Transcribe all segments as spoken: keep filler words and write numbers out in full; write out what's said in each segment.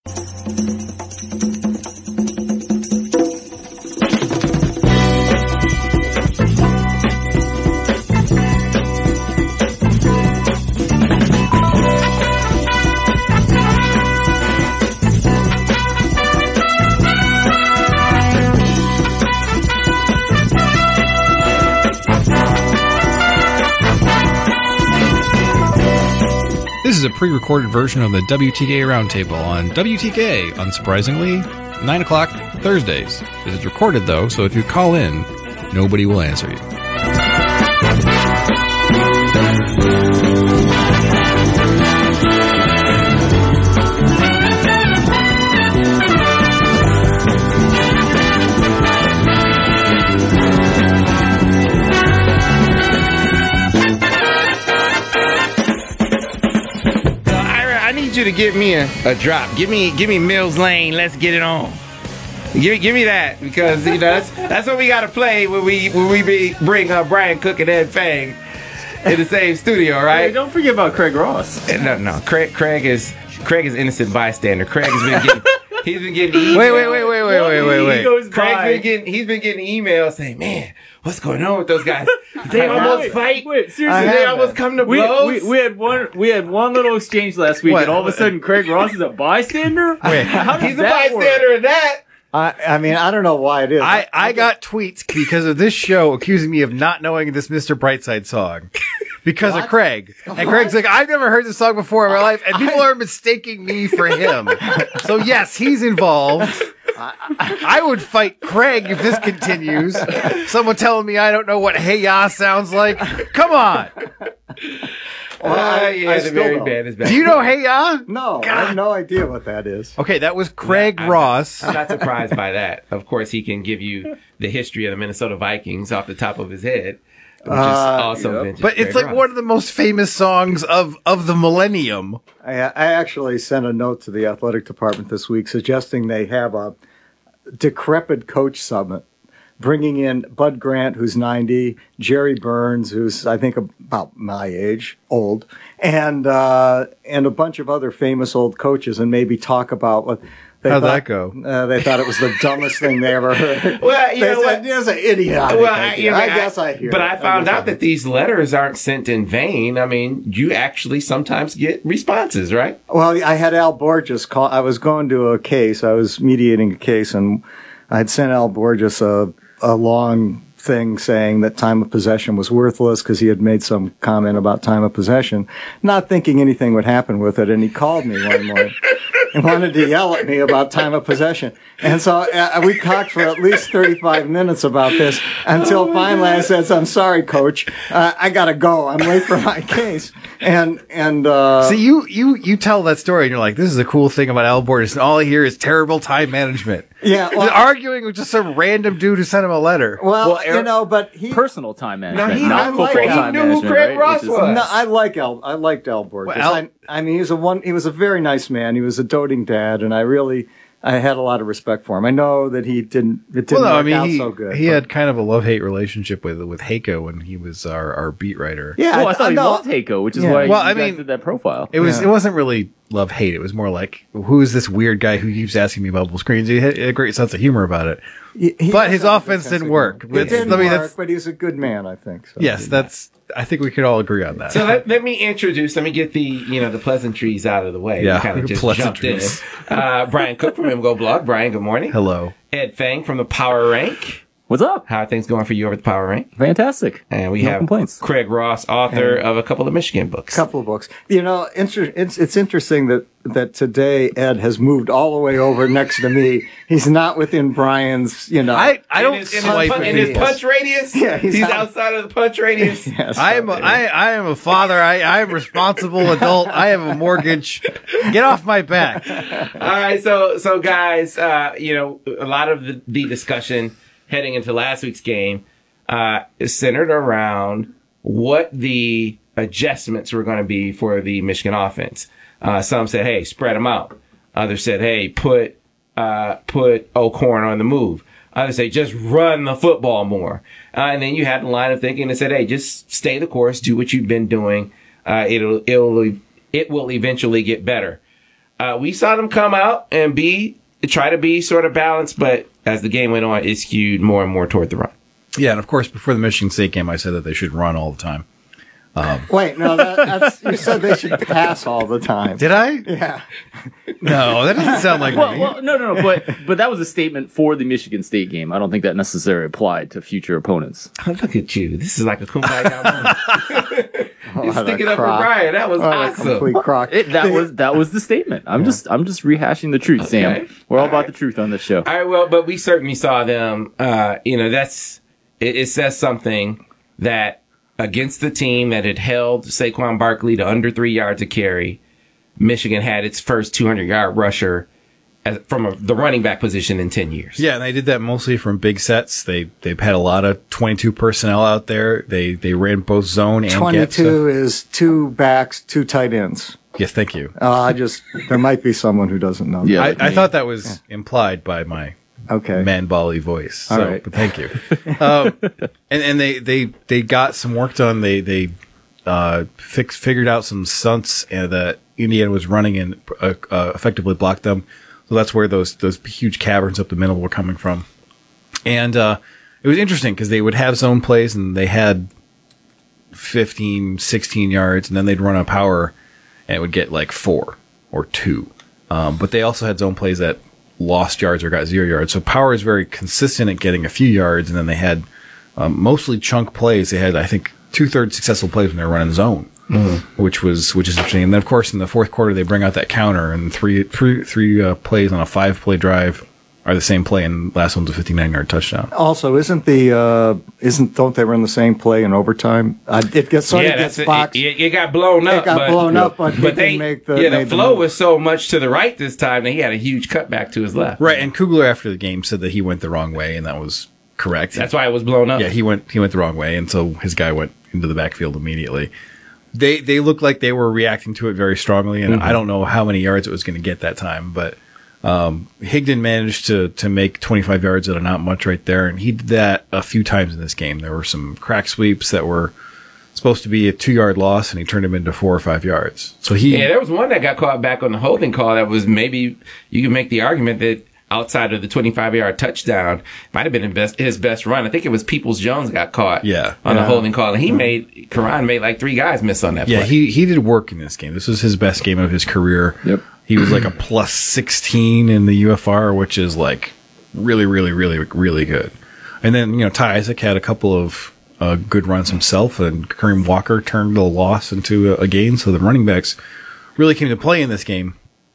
This is a pre-recorded version of the W T K Roundtable on W T K, unsurprisingly, nine o'clock Thursdays. It is recorded, though, so if you call in, nobody will answer you. You to give me a, a drop. Give me give me Mills Lane. Let's get it on. Give, give me that, because you know that's that's what we gotta play when we when we be, bring uh, Brian Cook and Ed Fang in the same studio, right? Hey, don't forget about Craig Ross. No, no, Craig Craig is Craig is innocent bystander. Craig has been getting he's been getting emails. Wait, wait, wait, wait, wait, wait, wait, wait. Craig's been getting he's been getting emails saying, man, what's going on with those guys? They almost wait, fight. Wait, seriously, they almost come to we, blows. we, we had one. We had one little exchange last week, What? and all of a sudden, Craig Ross is a bystander. Wait, how does He's a that bystander in that. I, I mean, I don't know why it is. I, I got tweets because of this show accusing me of not knowing this Mister Brightside song. Because What? of Craig. And Craig's like, I've never heard this song before in my life, and people are mistaking me for him. So yes, he's involved. I would fight Craig if this continues. Someone telling me I don't know what Hey Ya sounds like. Come on. Well, I, Uh, yeah, I the still very don't. bad is bad. Do you know Hey Ya? No, I have no idea what that is. Okay, that was Craig I'm- Ross. I'm not surprised by that. Of course, he can give you the history of the Minnesota Vikings off the top of his head, which is Uh, also yep. vintage. But it's Craig like Ross. one of the most famous songs of, of the millennium. I, I actually sent a note to the athletic department this week suggesting they have a decrepit coach summit, bringing in Bud Grant, who's ninety, Jerry Burns, who's I think about my age, old, and uh, and a bunch of other famous old coaches, and maybe talk about what. They How'd thought, that go? Uh, they thought it was the dumbest thing they ever heard. Well, you they know said, what? it was an idiotic Well, I, idea. you know, I guess I hear But it. I found guess I out that these letters aren't sent in vain. I mean, you actually sometimes get responses, right? Well, I had Al Borges call. I was going to a case. I was mediating a case, and I'd sent Al Borges a, a long thing saying that time of possession was worthless because he had made some comment about time of possession, not thinking anything would happen with it. And he called me one morning and wanted to yell at me about time of possession. And so uh, we talked for at least thirty-five minutes about this until finally I said, I'm sorry, coach. Uh, I got to go. I'm late for my case. And, and, uh, See, you, you, you tell that story and you're like, this is a cool thing about Al Borges, and all I hear is terrible time management. yeah, He's well, arguing with just some random dude who sent him a letter. well, Well, you Eric- know, but he, Personal time management, No, he- not I football like- he time knew who management. Craig right? Ross Which is- was. No, I like El. I liked El Borges. Well, Al- I, I mean, he was a one. He was a very nice man. He was a doting dad, and I really, I had a lot of respect for him. I know that he didn't. It didn't Well, no, work I mean, out he, so good. he but- had kind of a love-hate relationship with with Heiko when he was our, our beat writer. Yeah, Well, I thought he no, loved Heiko, which is Yeah. why Well, you I guys mean, did that profile. It was Yeah. it wasn't really love-hate. It was more like, who is this weird guy who keeps asking me bubble screens? He had a great sense of humor about it. he- he but does his have a offense good sense didn't of work. humor. It It's- didn't I mean, work, that's- but he's a good man. I think. So. Yes, that's. I think we could all agree on that. So let, let me introduce, let me get the, you know, the pleasantries out of the way. Yeah, We kind of just jumped in. pleasantries. Uh, Brian Cook from M Go Blog. Brian, good morning. Hello. Ed Fang from the Power Rank. What's up? How are things going for you over at the Power Rank? Fantastic. And we No have complaints. Craig Ross, author of a couple of Michigan books. Couple of books. You know, inter- it's it's interesting that that today Ed has moved all the way over next to me. He's not within Brian's. You know, I, I in don't his, in his, swipe pun- at in his people. punch radius. Yeah, he's, he's out- outside of the punch radius. Yes, I am a, I, I am a father. I, I am a responsible adult. I have a mortgage. Get off my back. All right, so so guys, uh, you know, a lot of the, the discussion heading into last week's game uh, is centered around what the adjustments were going to be for the Michigan offense. Uh, some said, "Hey, spread them out." Others said, "Hey, put uh, put O'Korn on the move." Others say, "Just run the football more." Uh, and then you had the line of thinking that said, "Hey, just stay the course, do what you've been doing. Uh, it'll it'll it will eventually get better." uh, we saw them come out and be try to be sort of balanced, but as the game went on, it skewed more and more toward the run. Yeah, and of course, before the Michigan State game, I said that they should run all the time. Um, Wait, no, that, that's you said they should pass all the time. did I? Yeah. No, that doesn't sound like Well, me. well, no, no, no, but but that was a statement for the Michigan State game. I don't think that necessarily applied to future opponents. Oh, look at you. This is like a kumbaya moment. Oh, You what stick a it up for crock. Brian. That was What a awesome. complete crock. It, that was that was the statement. I'm just I'm just rehashing the truth, Sam. Okay. We're all All about right. the truth on this show. All right, well, but we certainly saw them. Uh, you know, that's it, it says something that against the team that had held Saquon Barkley to under three yards a carry, Michigan had its first two hundred yard rusher as, from a, the running back position in ten years. Yeah, and they did that mostly from big sets. They they've had a lot of twenty-two personnel out there. They they ran both zone and get twenty-two is two backs, two tight ends. Yes, thank you. Uh, I just there might be someone who doesn't know. Yeah. I, like I me. thought that was implied by my Okay. man Bali voice. All So, right. but thank you. um, and and they, they they got some work done. They they uh, fix, figured out some stunts uh, that Indiana was running and uh, uh, effectively blocked them. So that's where those those huge caverns up the middle were coming from. And uh, it was interesting because they would have zone plays and they had fifteen, sixteen yards, and then they'd run a power and it would get like four or two. Um, but they also had zone plays that lost yards or got zero yards. So power is very consistent at getting a few yards, and then they had um, mostly chunk plays. They had, I think, two thirds successful plays when they were running zone, mm-hmm. which was which is interesting. And then, of course, in the fourth quarter, they bring out that counter, and three three three uh, plays on a five play drive are the same play, and last one's a fifty-nine yard touchdown. Also, isn't the uh, isn't don't they run the same play in overtime? Uh, it gets sort yeah, of that's gets it. boxed. It, it got blown up. It got but, blown up, but he but they didn't make the- yeah the made the flow move. was so much to the right this time that he had a huge cutback to his left. Right, and Kugler after the game said that he went the wrong way, and that was correct. That's why it was blown up. Yeah, he went he went the wrong way, and so his guy went into the backfield immediately. They they looked like they were reacting to it very strongly, and Mm-hmm. I don't know how many yards it was going to get that time, but um, Higdon managed to to make twenty-five yards out of not much right there, and he did that a few times in this game. There were some crack sweeps that were supposed to be a two yard loss, and he turned them into four or five yards. So he Yeah, there was one that got caught back on the holding call that was maybe you can make the argument that outside of the twenty-five yard touchdown might have been his best, his best run. I think it was Peoples Jones got caught Yeah. on the Yeah. holding call, and he made Karan made like three guys miss on that Yeah, play. he he did work in this game. This was his best game of his career. Yep. He was like a plus sixteen in the U F R, which is like really, really, really, really good. And then, you know, Ty Isaac had a couple of uh, good runs himself, and Kareem Walker turned the loss into a, a gain. So the running backs really came to play in this game.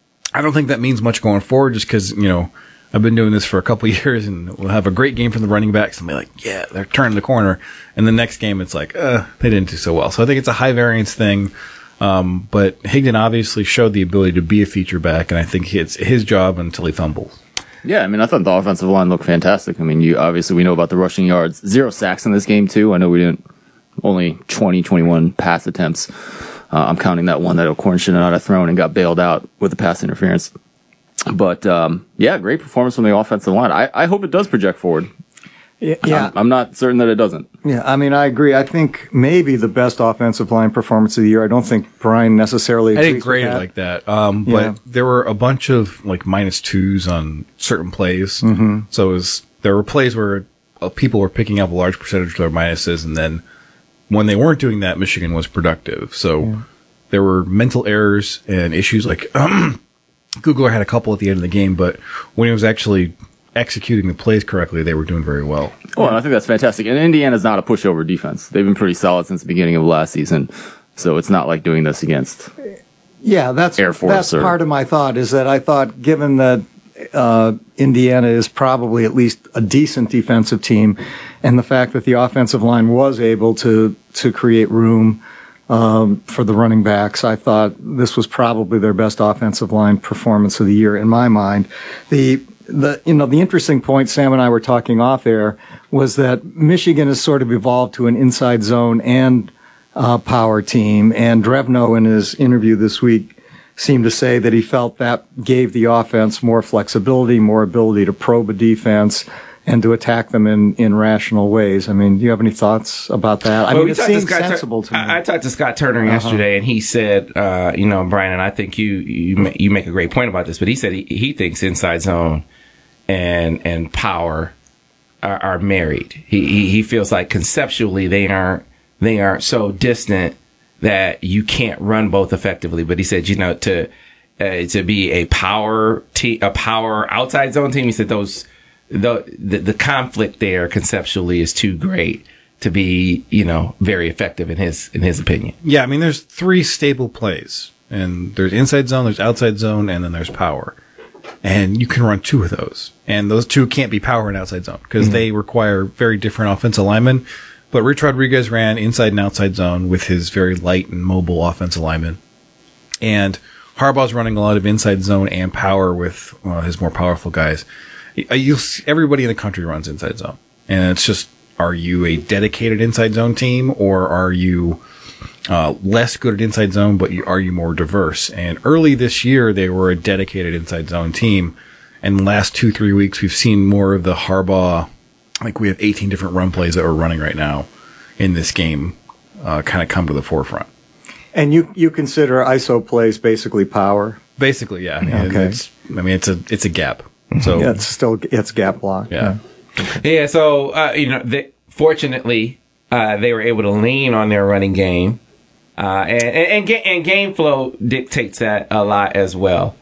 I don't think that means much going forward, just because, you know, I've been doing this for a couple of years, and we'll have a great game from the running backs and be like, yeah, they're turning the corner. And the next game, it's like, uh, they didn't do so well. So I think it's a high variance thing. Um, but Higdon obviously showed the ability to be a feature back, and I think it's his job until he fumbles. Yeah, I mean, I thought the offensive line looked fantastic. I mean, you obviously we know about the rushing yards, zero sacks in this game too. I know we didn't only twenty, twenty-one pass attempts. Uh, I'm counting that one that O'Korn should not have thrown and got bailed out with the pass interference. But um, yeah, great performance from the offensive line. I, I hope it does project forward. Yeah, yeah. I'm, I'm not certain that it doesn't. Yeah, I mean, I agree. I think maybe the best offensive line performance of the year. I don't think Brian necessarily. I didn't agrees with grade it that. like that, um, Yeah. but there were a bunch of like minus twos on certain plays. Mm-hmm. So it was, there were plays where uh, people were picking up a large percentage of their minuses, and then when they weren't doing that, Michigan was productive. So Yeah. there were mental errors and issues like um, Kugler had a couple at the end of the game, but when he was actually executing the plays correctly, they were doing very well. Well, and I think that's fantastic. And Indiana's not a pushover defense. They've been pretty solid since the beginning of last season. So it's not like doing this against. Yeah, that's Air Force that's or- part of my thought. Is that I thought, given that uh, Indiana is probably at least a decent defensive team, and the fact that the offensive line was able to to create room um, for the running backs, I thought this was probably their best offensive line performance of the year in my mind. The The you know the interesting point Sam and I were talking off air was that Michigan has sort of evolved to an inside zone and uh, power team, and Drevno in his interview this week seemed to say that he felt that gave the offense more flexibility, more ability to probe a defense, and to attack them in, in rational ways. I mean, do you have any thoughts about that? I Well, mean, we it talked to seems Scott Tur- sensible to me. I, I talked to Scott Turner Uh-huh. yesterday, and he said, uh, you know, Brian, and I think you you ma- you make a great point about this, but he said he, he thinks inside zone and and power are, are married. He, he he feels like conceptually they aren't they aren't so distant that you can't run both effectively. But he said, you know, to uh, to be a power te- a power outside zone team, he said those the, the the conflict there conceptually is too great to be, you know, very effective in his in his opinion. Yeah, I mean, there's three stable plays, and there's inside zone, there's outside zone, and then there's power. And you can run two of those, and those two can't be power and outside zone because Mm-hmm. they require very different offensive linemen. But Rich Rodriguez ran inside and outside zone with his very light and mobile offensive linemen, and Harbaugh's running a lot of inside zone and power with uh, his more powerful guys. You, everybody in the country runs inside zone, and it's just, are you a dedicated inside zone team, or are you uh, less good at inside zone, but you, are you more diverse? And early this year, they were a dedicated inside zone team. And the last two, three weeks, we've seen more of the Harbaugh, like we have eighteen different run plays that we're running right now in this game, uh, kind of come to the forefront. And you, you consider I S O plays basically power? Basically, yeah. I mean, Okay. it's, I mean, it's a, it's a gap. So Yeah, it's still, it's gap block. yeah. Yeah, so uh, you know, they, fortunately, uh, they were able to lean on their running game, uh, and and and, ga- and game flow dictates that a lot as well.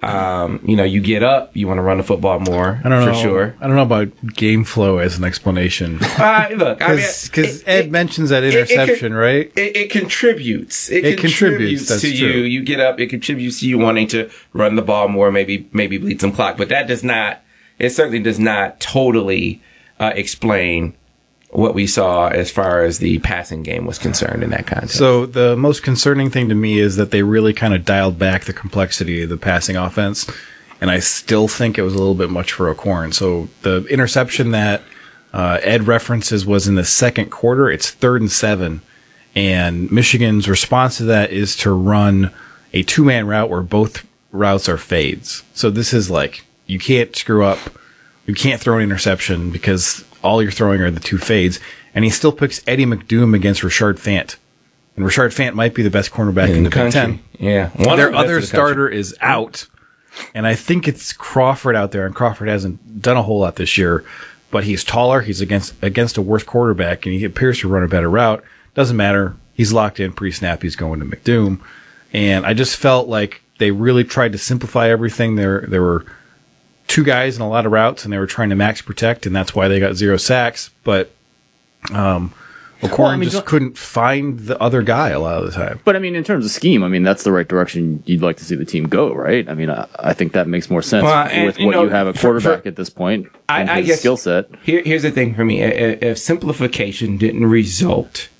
Um, you know, you get up, you want to run the football more, I don't know. for sure. I don't know about game flow as an explanation. Uh, look, I mean, Because it- Ed it- mentions that it- it interception, con- right? It, it contributes. It, It contributes, contributes, that's to true. you. You get up. It contributes to you wanting to run the ball more, maybe maybe bleed some clock. But that does not. It certainly does not totally uh, explain what we saw as far as the passing game was concerned in that context. So the most concerning thing to me is that they really kind of dialed back the complexity of the passing offense, and I still think it was a little bit much for O'Korn. So the interception that uh, Ed references was in the second quarter. It's third and seven, and Michigan's response to that is to run a two-man route where both routes are fades. So this is like, you can't screw up. You can't throw an interception because all you're throwing are the two fades. And he still picks Eddie McDoom against Rashard Fant. And Rashard Fant might be the best cornerback in, in the, the Big country, Ten. yeah. One Their of the best other in the country. starter is out. And I think it's Crawford out there. And Crawford hasn't done a whole lot this year. But he's taller. He's against against a worse quarterback. And he appears to run a better route. Doesn't matter. He's locked in pre-snap. He's going to McDoom. And I just felt like they really tried to simplify everything. There, there were two guys in a lot of routes, and they were trying to max protect, and that's why they got zero sacks. But um, O'Korn Well, I mean, just don't- couldn't find the other guy a lot of the time. But I mean, in terms of scheme, I mean, that's the right direction you'd like to see the team go, right? I mean, I, I think that makes more sense Well, and, with you what know, you have at for- quarterback for- at this point I- and I his guess- skill set. Here, here's the thing for me: if, if simplification didn't result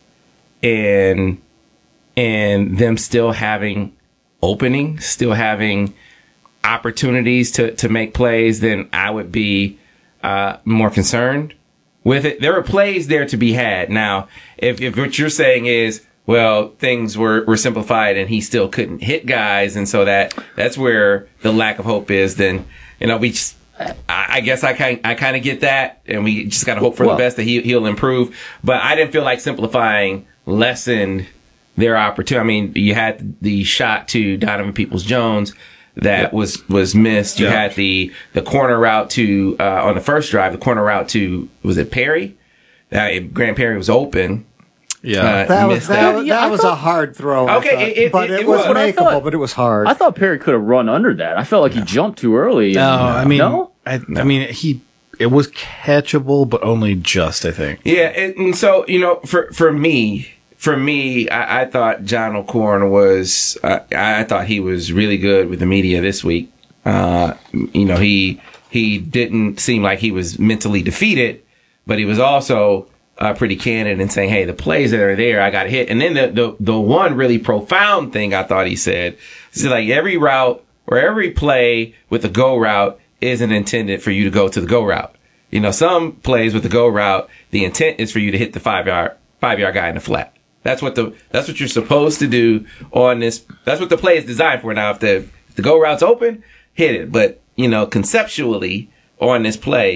in in them still having openings, still having opportunities to to make plays, then I would be uh, more concerned with it. There are plays there to be had. Now, if if what you're saying is, well, things were, were simplified and he still couldn't hit guys, and so that that's where the lack of hope is, then, you know, we just, I, I guess I kind I kind of get that, and we just got to hope for Well- the best that he, he'll improve. But I didn't feel like simplifying lessened their opportunity. I mean, you had the shot to Donovan Peoples-Jones that was was missed. You Yeah. had the the corner route to uh, on the first drive, the corner route to, was it Perry? Uh, Grant Perry was open. Yeah. Uh, That was, missed that, that. was- Yeah, that I was thought- a hard throw. I Okay, thought. it- it- but it it, was. was But I makeable, thought- but it was hard. I thought Perry could have run under that. I felt like he jumped too early. no, I mean, no? I, I mean, he it was catchable, but only just, I think. Yeah, and, and so, you know, for for me, for me, I, I thought John O'Korn was, uh, I thought he was really good with the media this week. Uh, you know, he he didn't seem like he was mentally defeated, but he was also uh, pretty candid in saying, "Hey, the plays that are there, I got to hit." And then the, the the one really profound thing I thought he said is like every route or every play with the go route isn't intended for you to go to the go route. You know, some plays with the go route, the intent is for you to hit the five yard five yard guy in the flat. That's what the that's what you're supposed to do on this. That's what the play is designed for. Now, if the if the go route's open, hit it. But, you know, conceptually on this play,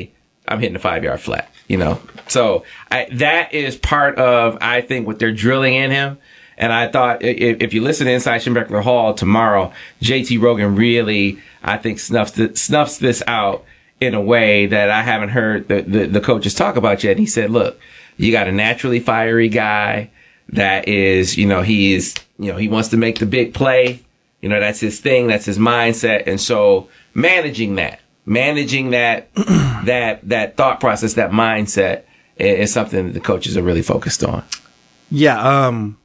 I'm hitting the five yard flat, you know? So I, that is part of, I think, what they're drilling in him. And I thought if, if you listen to Inside Schembechler Hall tomorrow, J T Rogan really, I think, snuffs, th- snuffs this out in a way that I haven't heard the, the, the coaches talk about yet. And he said, look, you got a naturally fiery guy that is, you know, he is, you know, he wants to make the big play. You know, that's his thing. That's his mindset. And so managing that, managing that, that, that thought process, that mindset is, is something that the coaches are really focused on. Yeah. Um,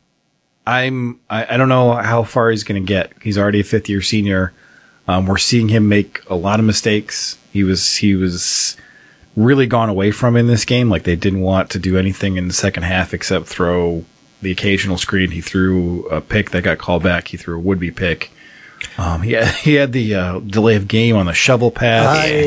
I'm, I, I don't know how far he's going to get. He's already a fifth year senior. Um, we're seeing him make a lot of mistakes. He was, he was really gone away from in this game. Like they didn't want to do anything in the second half except throw the occasional screen. He threw a pick that got called back. He threw a would-be pick. Um, he had, he had the uh, delay of game on the shovel pass. I,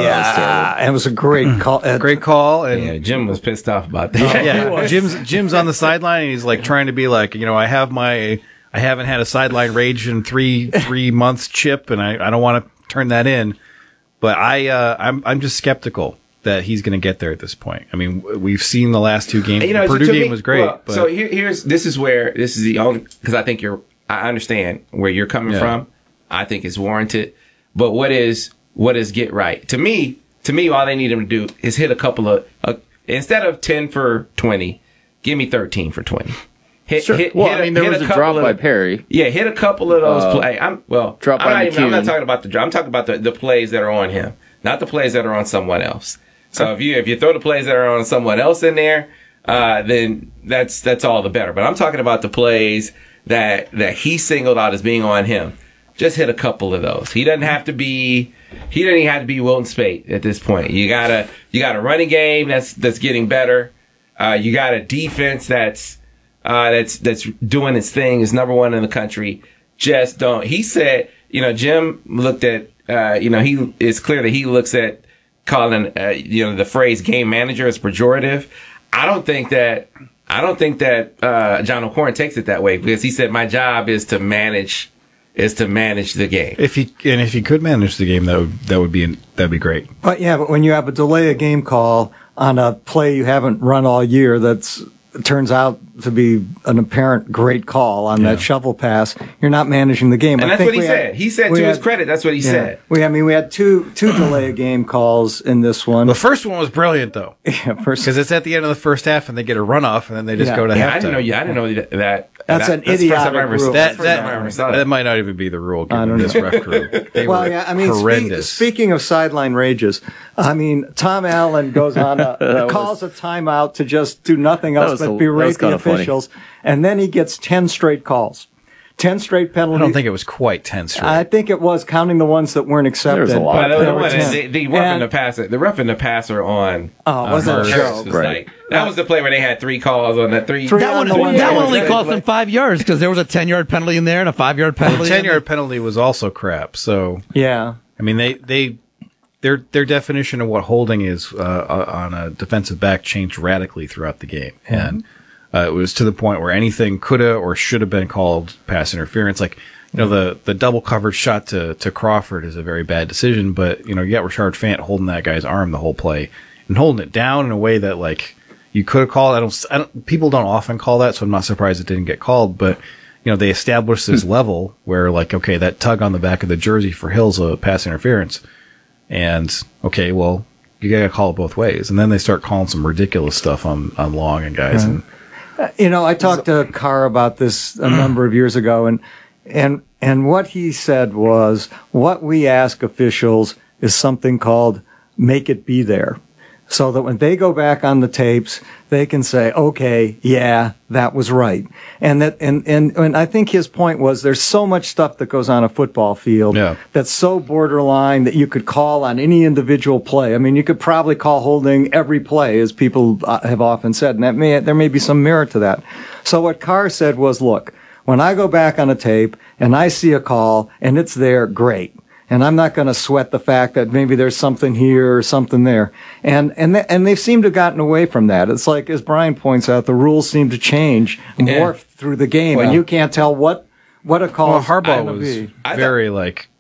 yeah, it was a great call. Uh, Great call. And Yeah, Jim was pissed off about that. yeah, Jim's Jim's on the sideline. And he's like trying to be like, you know, I have my, I haven't had a sideline rage in three three months chip, and I, I don't want to turn that in. But I, uh, I'm I'm just skeptical that he's going to get there at this point. I mean, we've seen the last two games. You know, the Purdue to game me- was great. well, but so here, here's this is where this is the only because I think you're. I understand where you're coming Yeah. from. I think it's warranted. But what is what is get right? To me, to me, all they need him to do is hit a couple of uh, instead of ten for twenty, give me thirteen for twenty. Hit, Sure. hit, well, hit I mean, there hit was a couple drop of- by Perry. Yeah, hit a couple of those Uh, plays. I'm well. drop I'm by not, even, I'm not McCune. talking about the drop. I'm talking about the, the plays that are on him, not the plays that are on someone else. So if you if you throw the plays that are on someone else in there, uh, then that's that's all the better. But I'm talking about the plays that that he singled out as being on him. Just hit a couple of those. He doesn't have to be. He doesn't even have to be Wilton Spate at this point. You gotta you got a running game that's that's getting better. Uh, you got a defense that's uh, that's that's doing its thing. Is number one in the country. Just don't. He said, you know, Jim looked at. Uh, you know, he it's clear that he looks at calling uh, you know the phrase game manager as pejorative. I don't think that. I don't think that uh, John O'Corn takes it that way because he said my job is to manage is to manage the game. if he and if he could manage the game, that would that would be that'd be great. But yeah, but when you have a delay a game call on a play you haven't run all year, that's it turns out to be an apparent great call on Yeah. that shovel pass. You're not managing the game. And I that's think what he we said. had- he said we to his had- credit, that's what he yeah. said. We, I mean, we had two two delay a game calls in this one. The first one was brilliant though, Yeah, first- because it's at the end of the first half and they get a runoff and then they just Yeah. go to Yeah, halftime. I didn't know. Yeah, I didn't know that. that That's that, an the first time I idiotic ever- rule. That that's the first time I ever that, saw that that. might not even be the rule I given don't this know. ref crew. They well, were yeah, I mean, speak, horrendous. speaking of sideline rages, I mean, Tom Allen goes on a was- calls a timeout to just do nothing That else was but the- that berate was the kinda funny. officials, and then he gets ten straight calls, ten straight I penalties. don't think it was quite ten straight. I think it was counting the ones that weren't accepted. There was a lot. Well, the, There the, were one, ten. the, the rough and And- the passer, the rough and the passer on. Oh, it wasn't uh, a Hurst joke. was Right. like- that was the play where they had three calls on that three. Three That on one, the one that yard. one only Yeah. cost them five yards because there was a ten-yard penalty in there and a five-yard penalty. the ten yard penalty was also crap. So Yeah. I mean, they they their their definition of what holding is uh, on a defensive back changed radically throughout the game, and uh, it was to the point where anything could have or should have been called pass interference. Like you know, the the double covered shot to to Crawford is a very bad decision, but you know, you got Rashard Fant holding that guy's arm the whole play and holding it down in a way that like you could have called. I don't, I don't. People don't often call that, so I'm not surprised it didn't get called, but. You know, they established this level where, like, okay, that tug on the back of the jersey for Hill's a pass interference. And, okay, well, you got to call it both ways. And then they start calling some ridiculous stuff on, on Long and guys. And You know, I talked to Carr about this a number of years ago, and and and what he said was, what we ask officials is something called make it be there. So that when they go back on the tapes, they can say, okay, yeah, that was right. And that, and, and, and I think his point was there's so much stuff that goes on a football field Yeah. that's so borderline that you could call on any individual play. I mean, you could probably call holding every play, as people uh, have often said, and that may, there may be some merit to that. So what Carr said was, look, when I go back on a tape and I see a call and it's there, great. And I'm not going to sweat the fact that maybe there's something here or something there. And and th- and they seem to have gotten away from that. It's like, as Brian points out, the rules seem to change, morph through the game, Well- and you can't tell what what a call well, is Harbaugh going to was be. I very, like,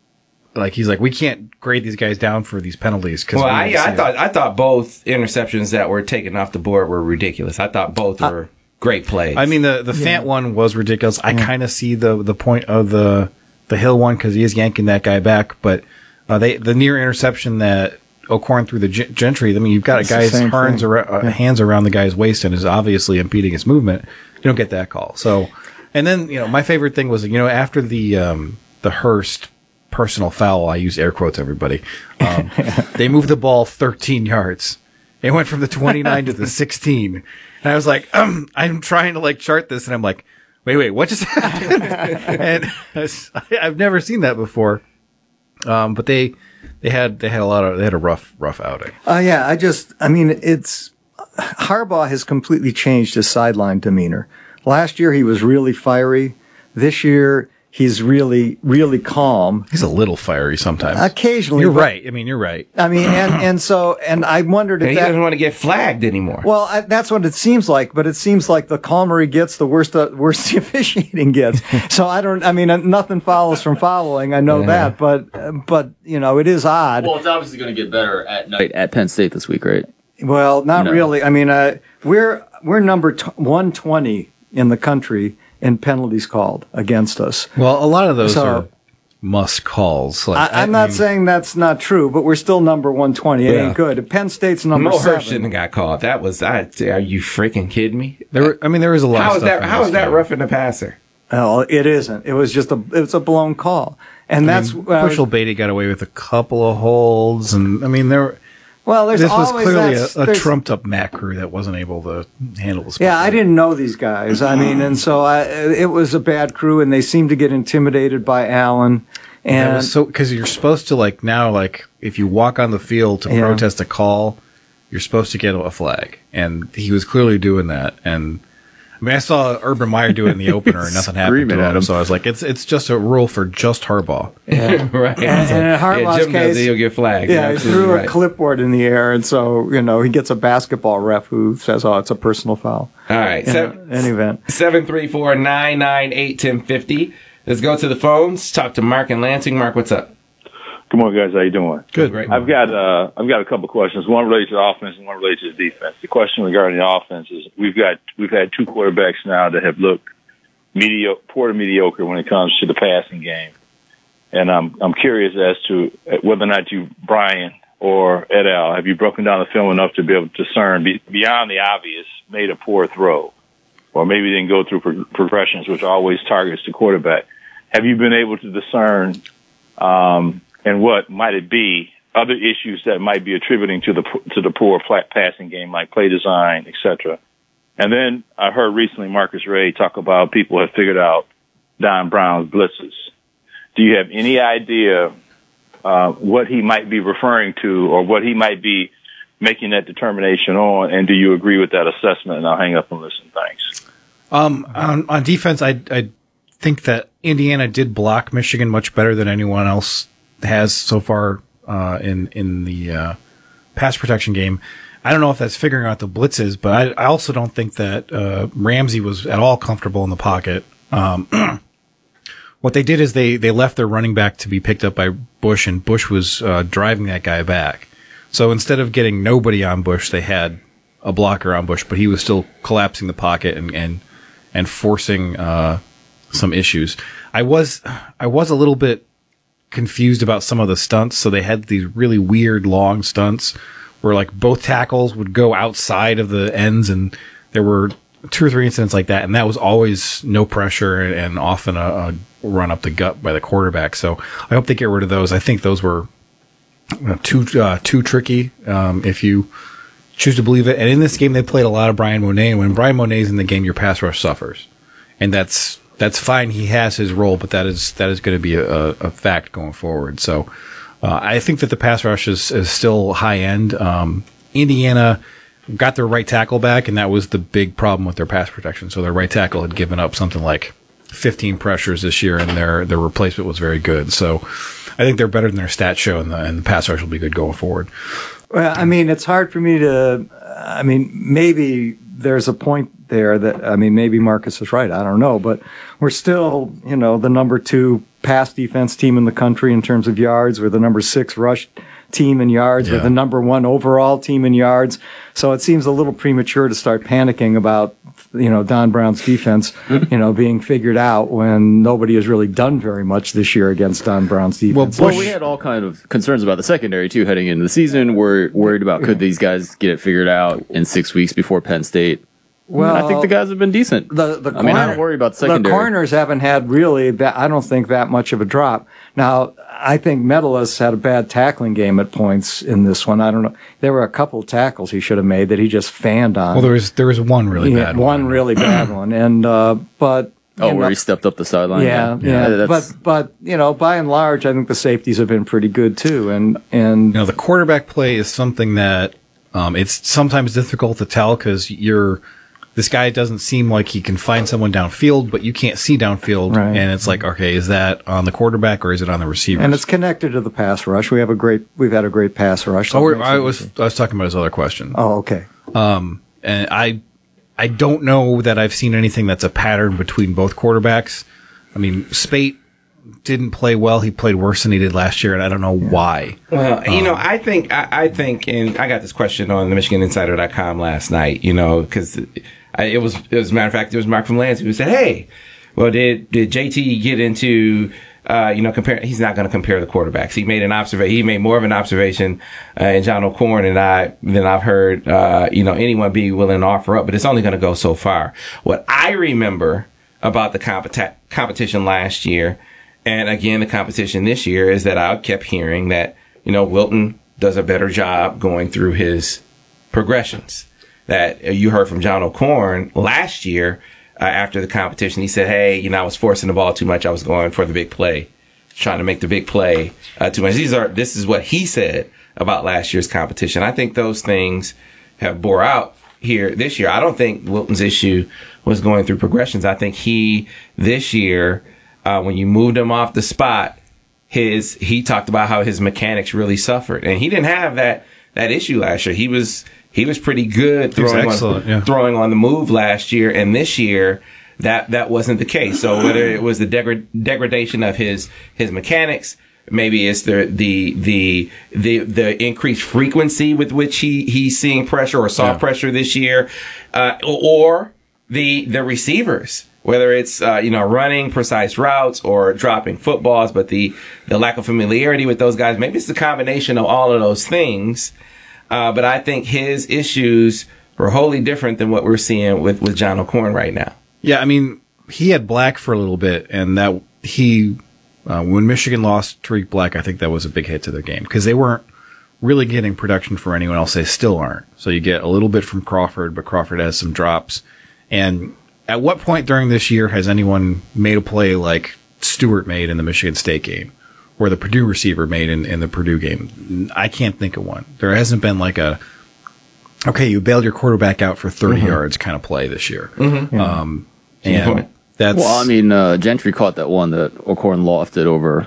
like he's like, we can't grade these guys down for these penalties. Cause Well, we I, didn't I see thought I thought both interceptions that were taken off the board were ridiculous. I thought both were great plays. I mean, the the Fant one was ridiculous. I kind of see the the point of the the Hill one because he is yanking that guy back, but uh, they the near interception that O'Korn threw the G- Gentry. I mean, you've got a It's the guy's same hands, thing. ar- uh, Yeah. hands around the guy's waist and is obviously impeding his movement. You don't get that call. So, and then you know, my favorite thing was you know after the um, the Hurst personal foul. I use air quotes, everybody. Um, they moved the ball thirteen yards. It went from the twenty-nine to the sixteen. And I was like, um, I'm trying to like chart this. And I'm like, wait, wait, what just happened? And I was- I've never seen that before. Um, but they, they had, they had a lot of, they had a rough, rough outing. Uh, yeah, I just, I mean, it's, Harbaugh has completely changed his sideline demeanor. Last year he was really fiery. This year he's really, really calm. He's a little fiery sometimes. Occasionally. You're but- right. I mean, you're right. I mean, and, and so, and I wondered and if he that, doesn't want to get flagged anymore. well, I, that's what it seems like, but it seems like the calmer he gets, the worse the worse the officiating gets. So I don't, I mean, nothing follows from following. I know that, but, uh, but, you know, it is odd. Well, it's obviously going to get better at night at Penn State this week, right? Well, not No. really. I mean, uh, we're, we're number t- one twenty in the country in penalties called against us. Well, a lot of those So- are must calls. Like, I, I'm not mean, saying that's not true, but we're still number one twenty. It Yeah. ain't good. Penn State's number Mo Hurst seven. shouldn't have got called. That was, I, are you freaking kidding me? there were, I mean, there was a lot How of is stuff. that? in How this is that game. roughing the passer? Oh, it isn't. It was just a, it's a blown call. And I that's, mean, uh, Bushel Beatty got away with a couple of holds, and I mean, there. well, there's This was always clearly that- a, a there's- trumped up Mac crew that wasn't able to handle the spot. Yeah, I didn't know these guys. I mean, and so I, it was a bad crew, and they seemed to get intimidated by Allen. That And was so because you're supposed to like now like if you walk on the field to Yeah. protest a call, you're supposed to get a flag, and he was clearly doing that. And I mean, I saw Urban Meyer do it in the opener, and nothing happened to Screaming at him. him. So I was like, it's it's just a rule for just Harbaugh. right. And- and in Harbaugh's Jim does case- it, he'll get flagged. yeah, You're he absolutely threw right. a clipboard in the air, and so you know he gets a basketball ref who says, "Oh, it's a personal foul." All right. In Seven, any event, seven three four nine nine eight ten fifty. Let's go to the phones. Talk to Mark in Lansing. Mark, what's up? Good morning, guys. How you doing? Good. Great. I've got uh, I've got a couple of questions. One related to the offense and one related to the defense. The question regarding the offense is we've got we've had two quarterbacks now that have looked mediocre, poor to mediocre when it comes to the passing game, and I'm I'm curious as to whether or not you, Brian or et al., have you broken down the film enough to be able to discern be, beyond the obvious, made a poor throw, or maybe didn't go through pro- progressions, which always targets the quarterback. Have you been able to discern? Um, And what might it be? Other issues that might be attributing to the to the poor flat passing game, like play design, et cetera. And then I heard recently Marcus Ray talk about people have figured out Don Brown's blitzes. Do you have any idea uh, what he might be referring to, or what he might be making that determination on? And do you agree with that assessment? And I'll hang up and listen. Thanks. Um, on, on defense, I I think that Indiana did block Michigan much better than anyone else has so far uh, in in the uh, pass protection game. I don't know if that's figuring out the blitzes, but I, I also don't think that uh, Ramsey was at all comfortable in the pocket. Um, what they did is they they left their running back to be picked up by Bush, and Bush was uh, driving that guy back. So instead of getting nobody on Bush, they had a blocker on Bush, but he was still collapsing the pocket and and and forcing uh, some issues. I was I was a little bit confused about some of the stunts. So they had these really weird long stunts where like both tackles would go outside of the ends, and there were two or three incidents like that. And that was always no pressure and, and often a, a run up the gut by the quarterback. So I hope they get rid of those. I think those were uh, too, uh, too tricky. Um, if you choose to believe it. And in this game, they played a lot of Brian Monet. And when Brian Monet's in the game, your pass rush suffers. And that's, That's fine. He has his role, but that is that is going to be a, a fact going forward. So uh, I think that the pass rush is, is still high end. Um, Indiana got their right tackle back, and that was the big problem with their pass protection. So their right tackle had given up something like fifteen pressures this year, and their their replacement was very good. So I think they're better than their stats show, and the, and the pass rush will be good going forward. well, I mean, it's hard for me to. I mean, maybe there's a point there that I mean, maybe Marcus is right. I don't know, but we're still, you know, the number two pass defense team in the country in terms of yards. We're the number six rush team in yards. Yeah. We're the number one overall team in yards. So it seems a little premature to start panicking about, you know, Don Brown's defense, you know, being figured out when nobody has really done very much this year against Don Brown's defense. Well, we had all kind of concerns about the secondary too heading into the season. We're worried about could these guys get it figured out in six weeks before Penn State. Well, I think the guys have been decent. The, the I mean, I don't worry about the secondary. The corners haven't had really that. I don't think that much of a drop. Now, I think Metellus had a bad tackling game at points in this one. I don't know. There were a couple tackles he should have made that he just fanned on. Well, there was there was one really Yeah, bad one. one. really bad one, and uh, but Oh, you where know, he stepped up the sideline. yeah, yeah. that's, but but you know, by and large, I think the safeties have been pretty good too, and and You know, the quarterback play is something that um, it's sometimes difficult to tell because you're this guy doesn't seem like he can find someone downfield, but you can't see downfield, Right. and it's like, okay, is that on the quarterback or is it on the receiver? and it's connected to the pass rush. We have a great. We've had a great pass rush. Oh, we're, I was I was talking about his other question, Oh, okay. and I I don't know that I've seen anything that's a pattern between both quarterbacks. I mean, Spate didn't play well; he played worse than he did last year, and I don't know why. Well, you know, I think, I, I think, and I got this question on the Michigan Insider dot com last night, you know, because it was, it was, a matter of fact, it was Mark from Lansing who said, hey, well, did, did J T get into, uh, you know, compare, he's not going to compare the quarterbacks. He made an observation, he made more of an observation, uh, in John O'Corn and I, than I've heard, uh, you know, anyone be willing to offer up, but it's only going to go so far. What I remember about the competi- competition last year, and again, the competition this year, is that I kept hearing that, you know, Wilton does a better job going through his progressions. That you heard from John O'Corn last year uh, after the competition. He said, hey, you know, I was forcing the ball too much. I was going for the big play, trying to make the big play uh, too much. These are, this is what he said about last year's competition. I think those things have bore out here this year. I don't think Wilton's issue was going through progressions. I think he, this year, uh, when you moved him off the spot, his, he talked about how his mechanics really suffered. And he didn't have that, that issue last year. He was, He was pretty good throwing on, yeah. throwing on the move last year, and this year that that wasn't the case. So whether it was the degra- degradation of his his mechanics, maybe it's the the the the the increased frequency with which he he's seeing pressure or saw Yeah. pressure this year, uh, or the the receivers. Whether it's, uh, you know, running precise routes or dropping footballs, but the, the lack of familiarity with those guys, maybe it's the combination of all of those things. Uh, but I think his issues were wholly different than what we're seeing with, with John O'Corn right now. Yeah, I mean, he had Black for a little bit, and that he, uh, when Michigan lost Tariq Black, I think that was a big hit to their game because they weren't really getting production for anyone else. They still aren't. So you get a little bit from Crawford, but Crawford has some drops. And at what point during this year has anyone made a play like Stewart made in the Michigan State game or the Purdue receiver made in, in the Purdue game? I can't think of one. There hasn't been like a, okay, you bailed your quarterback out for thirty mm-hmm. yards kind of play this year. Mm-hmm. Um, and that's, well, I mean, uh, Gentry caught that one that O'Corn lofted over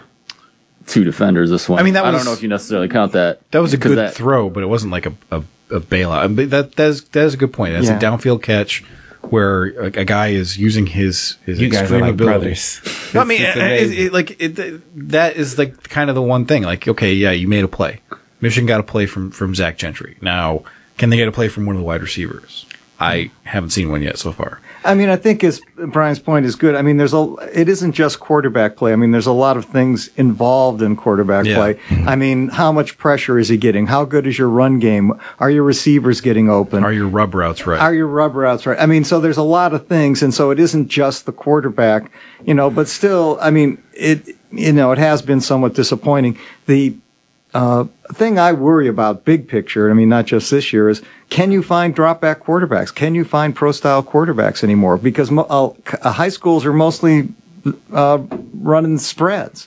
two defenders. This one, I mean, that I was, don't know if you necessarily count that. That was a good that, throw, but it wasn't like a, a, a bailout. I mean, that that's that's a good point. That's Yeah. a downfield catch where a, a guy is using his his You guys extreme are like ability. brothers. No, I mean, It's it, amazing. it, like it, that is like kind of the one thing. Like, okay, yeah, you made a play. Michigan got a play from from Zach Gentry. Now, can they get a play from one of the wide receivers? I haven't seen one yet so far. I mean, I think his, Brian's point is good. I mean, there's a, it isn't just quarterback play. I mean, there's a lot of things involved in quarterback Yeah. play. I mean, how much pressure is he getting? How good is your run game? Are your receivers getting open? Are your rub routes right? Are your rub routes right? I mean, so there's a lot of things, and so it isn't just the quarterback, you know, but still, I mean, it, you know, it has been somewhat disappointing. The, uh, thing I worry about, big picture, I mean, not just this year, is can you find drop back quarterbacks? Can you find pro style quarterbacks anymore? Because mo- uh, uh, high schools are mostly uh, running spreads,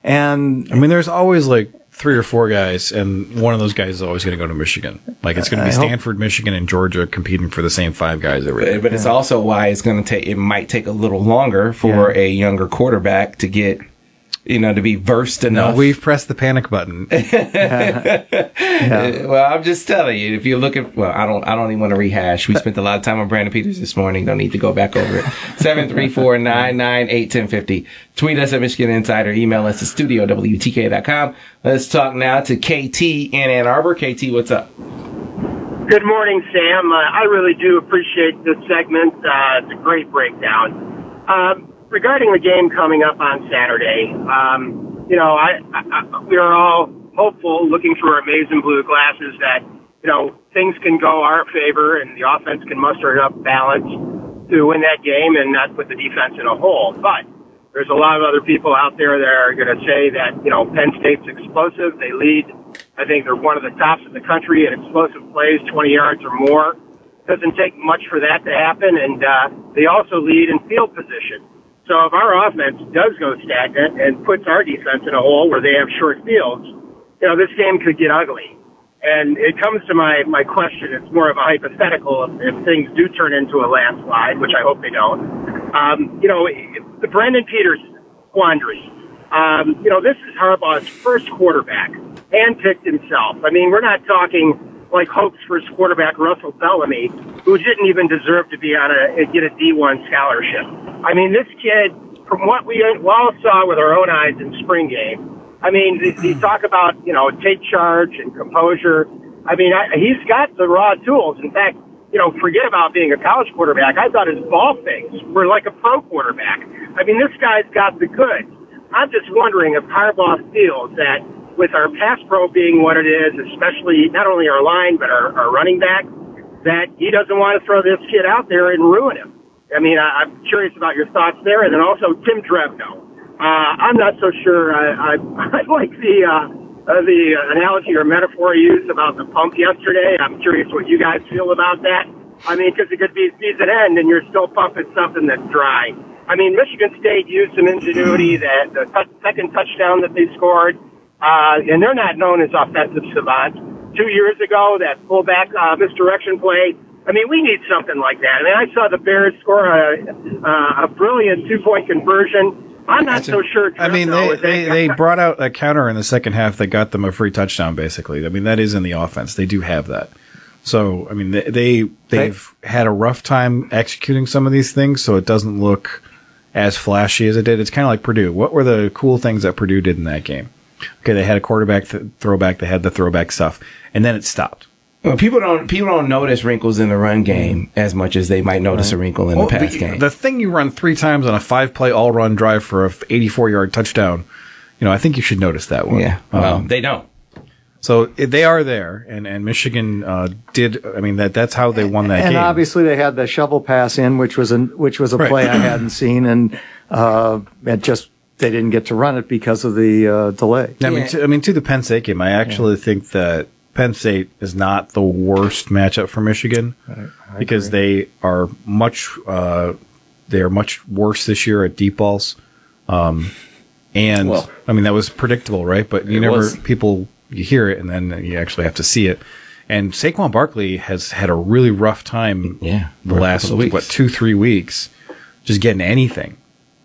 and I mean, there's always like three or four guys, and one of those guys is always going to go to Michigan. Like it's going to be I hope- Stanford, Michigan, and Georgia competing for the same five guys every But, year. but it's also why it's going to take, it might take a little longer for Yeah. a younger quarterback to get you know, to be versed No, enough. we've pressed the panic button. Uh, well, I'm just telling you, if you're looking, well, I don't, I don't even want to rehash. We spent a lot of time on Brandon Peters this morning. Don't need to go back over it. seven three four, nine nine eight, one zero five zero. Tweet us at Michigan Insider. Email us at studio at W T K dot com. Let's talk now to K T in Ann Arbor. K T, what's up? Good morning, Sam. Uh, I really do appreciate this segment. Uh, it's a great breakdown. Um, regarding the game coming up on Saturday, um, you know, I, I, I, we are all hopeful, looking through our maize and blue glasses, that, you know, things can go our favor and the offense can muster enough balance to win that game and not put the defense in a hole. But there's a lot of other people out there that are going to say that, you know, Penn State's explosive. They lead. I think they're one of the tops in the country in explosive plays, twenty yards or more. Doesn't take much for that to happen. And uh, they also lead in field position. So if our offense does go stagnant and puts our defense in a hole where they have short fields, you know, this game could get ugly. And it comes to my, my question. It's more of a hypothetical if, if things do turn into a landslide, which I hope they don't. Um, you know, the Brandon Peters quandary. Um, you know, this is Harbaugh's first quarterback, handpicked himself. I mean, we're not talking like Hope's first quarterback, Russell Bellamy, who didn't even deserve to be on a get a D one scholarship. I mean, this kid, from what we all saw with our own eyes in spring game, I mean, you talk about, you know, take charge and composure. I mean, I, he's got the raw tools. In fact, you know, forget about being a college quarterback. I thought his ball fakes were like a pro quarterback. I mean, this guy's got the goods. I'm just wondering if Harbaugh feels that with our pass pro being what it is, especially not only our line, but our, our running back, that he doesn't want to throw this kid out there and ruin him. I mean, I, I'm curious about your thoughts there. And then also Tim Drevno. Uh, I'm not so sure. I, I, I like the uh, uh, the analogy or metaphor you used about the pump yesterday. I'm curious what you guys feel about that. I mean, because it could be season end and you're still pumping something that's dry. I mean, Michigan State used some ingenuity, that the t- second touchdown that they scored, uh, and they're not known as offensive savants. Two years ago, that fullback uh, misdirection play. I mean, we need something like that. I mean, I saw the Bears score a, uh, a brilliant two-point conversion. I'm not so sure. I mean, they, they, they brought out a counter in the second half that got them a free touchdown, basically. I mean, that is in the offense. They do have that. So, I mean, they, they, they've had a rough time executing some of these things, so it doesn't look as flashy as it did. It's kind of like Purdue. What were the cool things that Purdue did in that game? Okay, they had a quarterback th- throwback. They had the throwback stuff, and then it stopped. Well, people don't people don't notice wrinkles in the run game as much as they might notice right. a wrinkle in well, the pass the, game. The thing you run three times on a five-play all-run drive for a eighty-four yard touchdown, you know, I think you should notice that one. Yeah, well, um, they don't. So they are there, and, and Michigan uh, did. I mean, that that's how they won that and game. And obviously, they had the shovel pass in, which was a which was a right. play I hadn't seen, and uh, it just they didn't get to run it because of the uh, delay. I mean, to, I mean, to the Penn State game, I actually yeah. think that Penn State is not the worst matchup for Michigan I, I because agree. they are much uh, they are much worse this year at deep balls. Um, and well, I mean, that was predictable, right? But you never was. people. You hear it, and then you actually have to see it. And Saquon Barkley has had a really rough time yeah, the last, what, two, three weeks, just getting anything.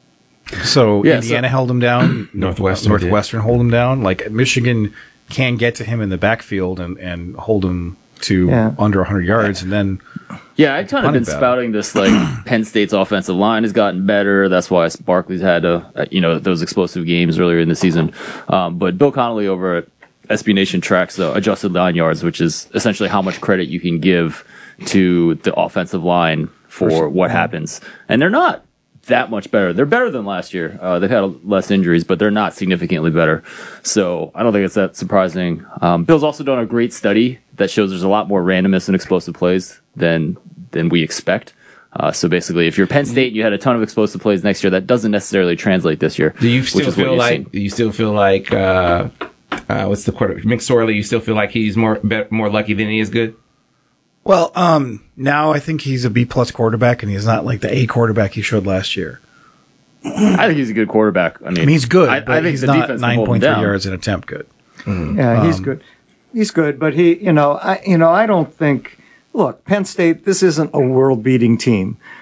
So yeah, Indiana so, held him down. Northwestern Northwestern hold him down. Like, Michigan can get to him in the backfield and, and hold him to yeah. under one hundred yards, and then... Yeah, I've kind of been spouting this, like, Penn State's offensive line has gotten better. That's why Barkley's had, a, you know, those explosive games earlier in the season. Um, but Bill Connolly over at S B Nation tracks uh, adjusted line yards, which is essentially how much credit you can give to the offensive line for, for what happens. And they're not that much better. They're better than last year. Uh, they've had less injuries, but they're not significantly better. So I don't think it's that surprising. Um, Bill's also done a great study that shows there's a lot more randomness in explosive plays than than we expect. Uh, so basically, if you're Penn State and you had a ton of explosive plays next year, that doesn't necessarily translate this year. Do you still feel like? Do you still feel like? Uh, Uh, what's the quarterback? McSorley, you still feel like he's more be- more lucky than he is good? Well, um, now I think he's a B-plus quarterback, and he's not like the A quarterback he showed last year. I think he's a good quarterback. I mean, I mean he's good, I, but I think he's not nine point three yards an attempt good. Mm-hmm. Yeah, he's um, good. He's good, but he, you know, I, you know, I don't think. Look, Penn State, this isn't a world-beating team.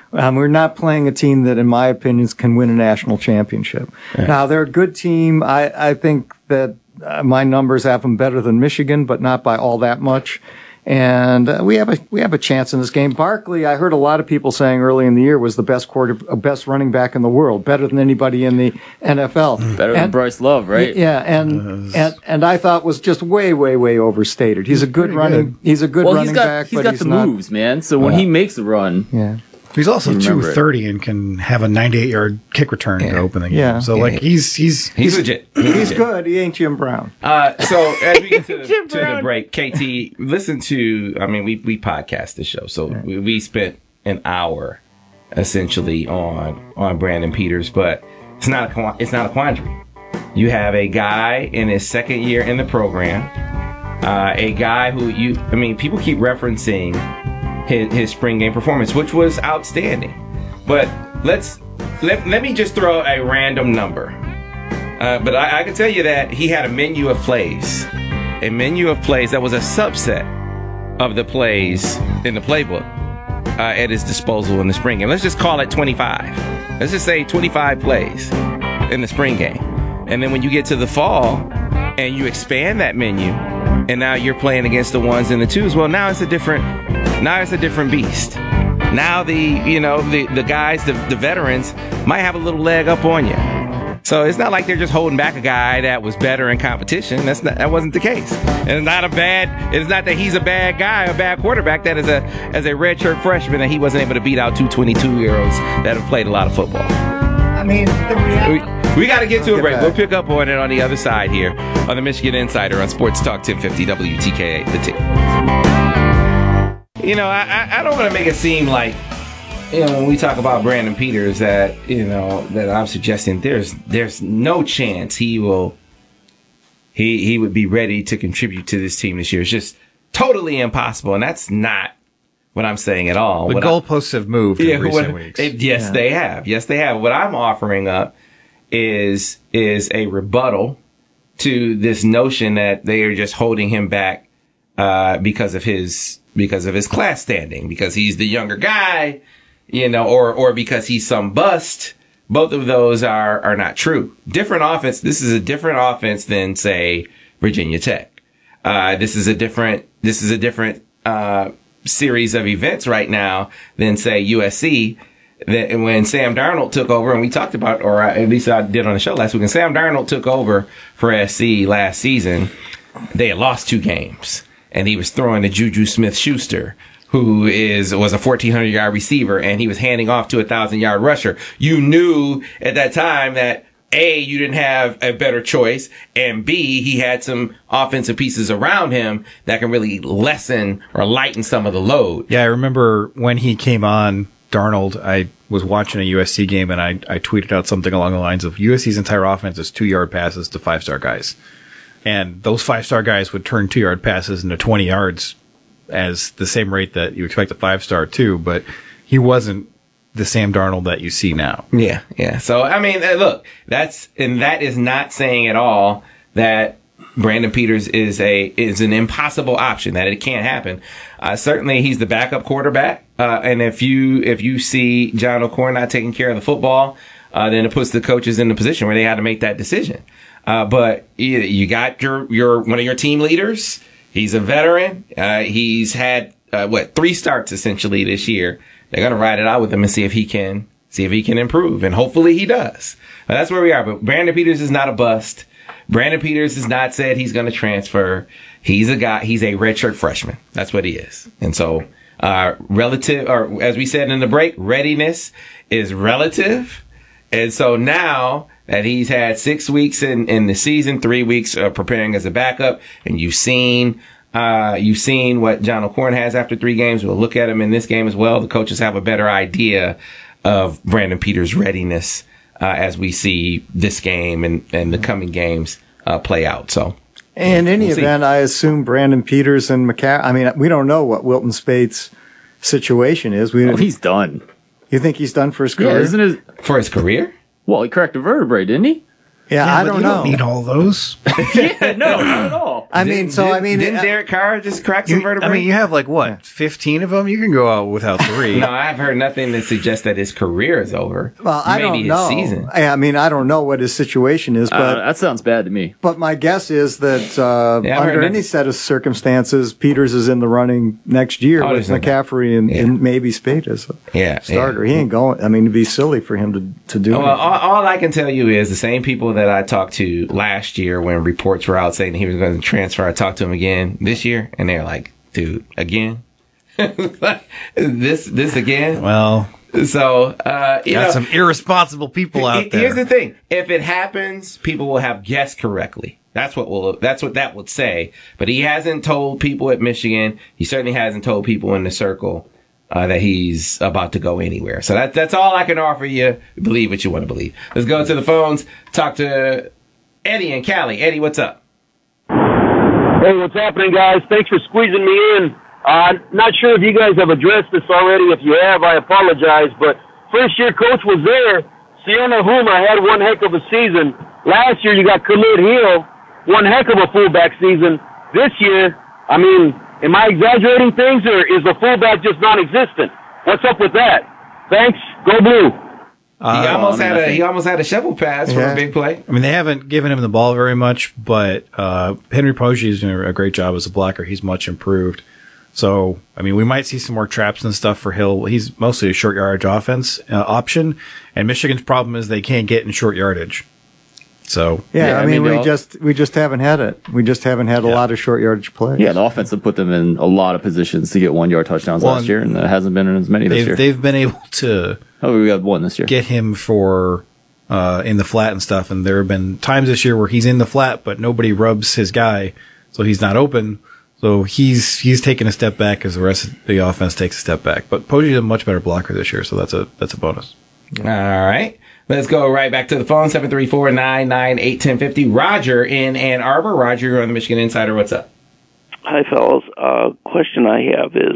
Um, we're not playing a team that, in my opinion, can win a national championship. Yeah. Now, they're a good team. I, I think that uh, my numbers have them better than Michigan, but not by all that much. And uh, we have a we have a chance in this game. Barkley, I heard a lot of people saying early in the year, was the best quarter, uh, best running back in the world, better than anybody in the N F L. Better and, than Bryce Love, right? Yeah, and and and I thought was just way, way, way overstated. He's, he's a good running. Good. He's a good well, running he's got, back. He's but got he's the not, moves, man. So when yeah. he makes a run, yeah. He's also two thirty and can have a ninety-eight yard kick return yeah. to open the game. Yeah. So, yeah. like, he's he's he's, he's legit. He's, he's legit. good. He ain't Jim Brown. Uh, so, as we get to, the, to the break, K T, listen to, I mean, we, we podcast the show. So, yeah. we, we spent an hour essentially on on Brandon Peters, but it's not a, it's not a quandary. You have a guy in his second year in the program, uh, a guy who you, I mean, people keep referencing his, his spring game performance, which was outstanding. But let's let, let me just throw a random number. Uh, but I, I can tell you that he had a menu of plays, a menu of plays that was a subset of the plays in the playbook uh, at his disposal in the spring game. Let's just call it twenty-five. Let's just say twenty-five plays in the spring game. And then when you get to the fall and you expand that menu, and now you're playing against the ones and the twos, well, now it's a different, now it's a different beast. Now the, you know, the, the guys, the, the veterans might have a little leg up on you. So it's not like they're just holding back a guy that was better in competition. That's not, that wasn't the case. And it's not a bad, it's not that he's a bad guy, a bad quarterback, that is a, as a redshirt freshman, that he wasn't able to beat out two twenty-two year olds that have played a lot of football. I mean, the reality. We, we got to get to a break. We'll pick up on it on the other side here on the Michigan Insider on Sports Talk ten fifty W T K A, the T. You know, I, I don't want to make it seem like, you know, when we talk about Brandon Peters, that, you know, that I'm suggesting there's there's no chance he will he he would be ready to contribute to this team this year. It's just totally impossible, and that's not what I'm saying at all. The what goalposts have moved yeah, in recent what, weeks. It, yes, yeah. they have. Yes, they have. What I'm offering up is is a rebuttal to this notion that they are just holding him back uh, because of his because of his class standing, because he's the younger guy, you know, or or because he's some bust. Both of those are are not true. Different offense. This is a different offense than, say, Virginia Tech. Uh, this is a different. This is a different uh, series of events right now than, say, U S C. That when Sam Darnold took over, and we talked about, or at least I did on the show last week, when Sam Darnold took over for S C last season, they had lost two games, and he was throwing to Juju Smith-Schuster, who is was a fourteen hundred yard receiver, and he was handing off to a one thousand yard rusher. You knew at that time that, A, you didn't have a better choice, and B, he had some offensive pieces around him that can really lessen or lighten some of the load. Yeah, I remember when he came on, Darnold, I was watching a U S C game, and I, I tweeted out something along the lines of U S C's entire offense is two-yard passes to five-star guys. And those five-star guys would turn two-yard passes into twenty yards as the same rate that you expect a five-star to, but he wasn't the Sam Darnold that you see now. Yeah, yeah. So, I mean, look, that's, and that is not saying at all that Brandon Peters is a, is an impossible option, that it can't happen. Uh, certainly he's the backup quarterback. Uh, and if you, if you see John O'Korn not taking care of the football, uh, then it puts the coaches in the position where they had to make that decision. Uh, but you, you got your, your, one of your team leaders. He's a veteran. Uh, he's had, uh, what, three starts essentially this year. They're going to ride it out with him and see if he can, see if he can improve. And hopefully he does. But that's where we are. But Brandon Peters is not a bust. Brandon Peters has not said he's going to transfer. He's a guy, he's a redshirt freshman. That's what he is. And so, uh, relative, or as we said in the break, readiness is relative. And so now that he's had six weeks in, in the season, three weeks uh, preparing as a backup, and you've seen, uh, you've seen what John O'Korn has after three games. We'll look at him in this game as well. The coaches have a better idea of Brandon Peters' readiness uh, as we see this game and, and the coming games uh, play out. So, in any we'll event, see. I assume Brandon Peters and McCaffrey. I mean, we don't know what Wilton Spate's situation is. We oh, he's done. You think he's done for his career? Yeah, isn't it? For his career? Well, he cracked a vertebrae, didn't he? Yeah, Yeah, I but don't you know. don't need all those. yeah, no, not at all. I mean, so Did- I mean, didn't uh, Derek Carr just crack some You- vertebrae? I mean, you have like what, fifteen of them? You can go out without three. no, I've heard nothing that suggests that his career is over. well, I Maybe don't his know. season. I I mean, I don't know what his situation is, Uh, but that sounds bad to me. but my guess is that uh, Yeah, I've heard under that- any set of circumstances, Peters is in the running next year Oh, with there's no doubt. McCaffrey and, Yeah. and maybe Spade as a Yeah, starter. yeah. He ain't going. I mean, it'd be silly for him to to do. Well, anything. all, all I can tell you is the same people that I talked to last year when reports were out saying he was going to transfer. I talked to him again this year, and they're like, "Dude, again? this this again?" Well, So, uh, you got know, some irresponsible people out he- there. here's the thing: if it happens, people will have guessed correctly. That's what will. That's what that would say. But he hasn't told people at Michigan. He certainly hasn't told people in the circle uh, that he's about to go anywhere. So that, that's all I can offer you. Believe what you want to believe. Let's go to the phones. Talk to Eddie and Callie. Eddie, what's up? Hey, what's happening, guys? Thanks for squeezing me in. Uh, not sure if you guys have addressed this already. If you have, I apologize. But first year coach was there. Siona Huma had one heck of a season. Last year you got Khalid Hill, one heck of a fullback season. This year, I mean, am I exaggerating things, or is the fullback just non-existent? What's up with that? Thanks. Go Blue. He almost I mean, had I a think- he almost had a shovel pass for Yeah. a big play. I mean, they haven't given him the ball very much, but uh, Henry Poggi is doing a great job as a blocker. He's much improved. So, I mean, we might see some more traps and stuff for Hill. He's mostly a short yardage offense uh, option, and Michigan's problem is they can't get in short yardage. So, yeah, yeah, I I mean, mean, we they'll- just we just haven't had it. We just haven't had a Yeah. lot of short yardage plays. Yeah, the offense have put them in a lot of positions to get one yard touchdowns Well, last year, and it hasn't been in as many this they've year. they've been able to oh, we got one this year. get him for uh, in the flat and stuff, and there have been times this year where he's in the flat, but nobody rubs his guy, so he's not open. So he's he's taking a step back as the rest of the offense takes a step back. But Poggi's a much better blocker this year, so that's a that's a bonus. All right. Let's go right back to the phone, seven three four, nine nine eight, one zero five zero. Roger in Ann Arbor. Roger, you're on the Michigan Insider. What's up? Hi, fellas. Uh, question I have is,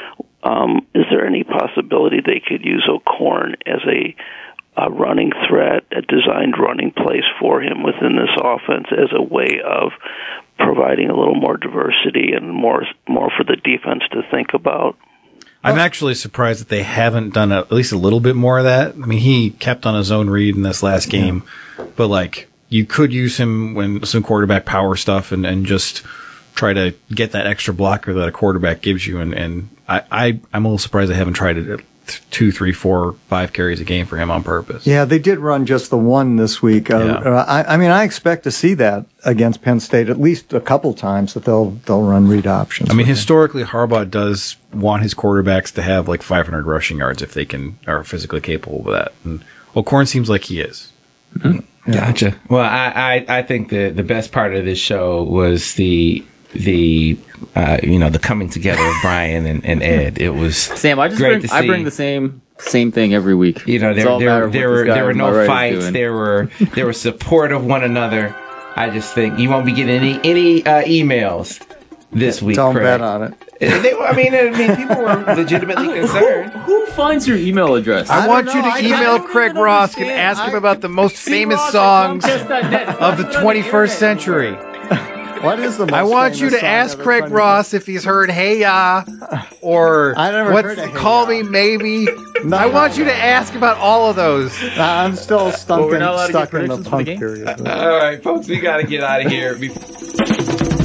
um, is there any possibility they could use O'Korn as a, a running threat, a designed running place for him within this offense as a way of providing a little more diversity and more more for the defense to think about? I'm actually surprised that they haven't done a, at least a little bit more of that. I mean, he kept on his own read in this last game, but like you could use him when some quarterback power stuff and, and just try to get that extra blocker that a quarterback gives you. And, and I, I, I'm a little surprised they haven't tried it at two, three, four, five carries a game for him on purpose. Yeah, they did run just the one this week. Uh, Yeah. uh, I, I mean, I expect to see that against Penn State at least a couple times that they'll they'll run read options. I mean, with him. historically, Harbaugh does want his quarterbacks to have like five hundred rushing yards if they can are physically capable of that. And O'Korn seems like he is. Gotcha. Well, I, I, I think the, the best part of this show was the the uh, you know the coming together of Brian and, and Ed. It was Sam, I just great bring, to I see. bring the same same thing every week. You know, It's there all a matter there of there what were this guy there were on my no right is fights. doing. There were there were support of one another. I just think you won't be getting any any uh, emails this week. Don't Craig. bet on it. They, I mean, I mean, people were legitimately concerned. Who finds your email address? I, I want don't you know. to I- email I don't Craig even Ross and understand. ask him I- about the most famous songs of the twenty-first century. What is the most I want you famous to song ask of the Craig twenty- Ross if he's heard "Hey Ya" or I never what's heard of "Hey "Call Ya." Me Maybe." No, I want no, you to ask about all of those. I'm still stuck, Well, we're in, not allowed to stuck give in the predictions for the punk game? period. All right, folks, we got to get out of here. Before-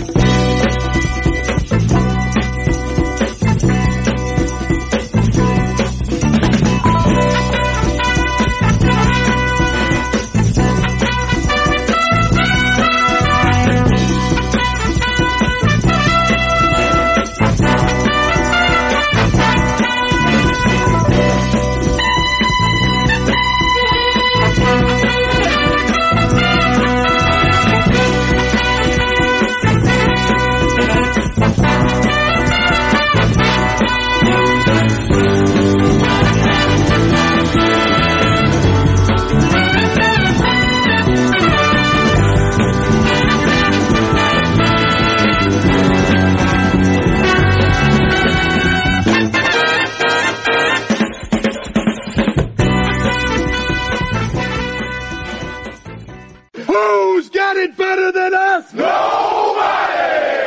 Who's got it better than us? Nobody!